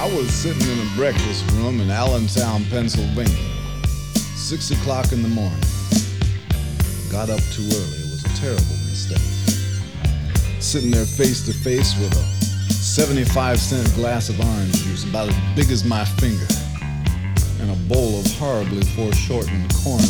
I was sitting in a breakfast room in Allentown, Pennsylvania. 6 o'clock in the morning. Got up too early. It was a terrible mistake. Sitting there face to face with a 75-cent glass of orange juice about as big as my finger and a bowl of horribly foreshortened corn